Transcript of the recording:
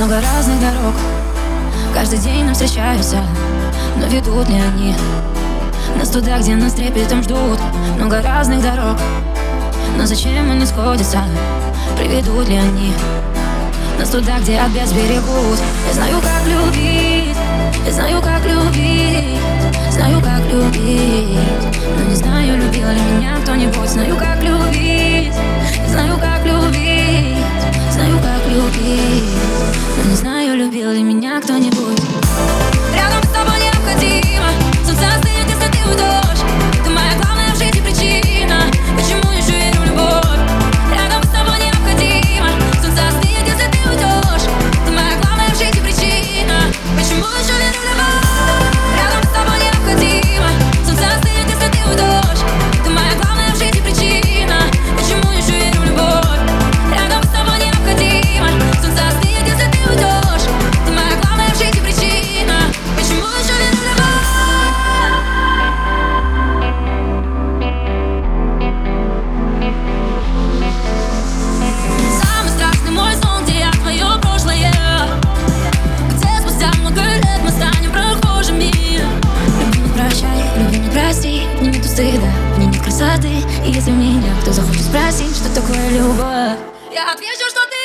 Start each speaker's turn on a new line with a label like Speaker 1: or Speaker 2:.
Speaker 1: много разных дорог. Каждый день нам встречаются, но ведут ли они нас туда, где нас трепетом ждут? Много разных дорог, но зачем они сходятся? Приведут ли они нас туда, где от бед берегут? Я знаю, как любить, я знаю, как любить, знаю, как любить, но не знаю, любил ли меня кто-нибудь. Знаю, как любить, знаю, как любить, знаю, как любить, но не знаю, любил ли меня кто-нибудь. Рядом с тобой необходимо, солнце остынет, если ты уйдешь. Ты моя главная в жизни причина, почему еще верю в любовь. Рядом с тобой необходимо, солнце остынет, если ты уйдешь. Ты моя главная в жизни причина, почему еще верю в любовь. Рядом с тобой необходимо, солнце остынет, если ты уйдешь. Ты моя главная в жизни причина, почему еще верю в любовь. Рядом с тобой необходимо, солнце остынет, если ты уйдешь. Ты моя главная в жизни причина, почему еще верю в любовь. Самый страшный мой сон, где я твое прошлое, где спустя много лет мы станем прохожими. Люби, не прощай, люби, не прости, в ней нету стыда, в ней нет красоты. И если меня кто захочет спросить, что такое любовь, я отвечу, что ты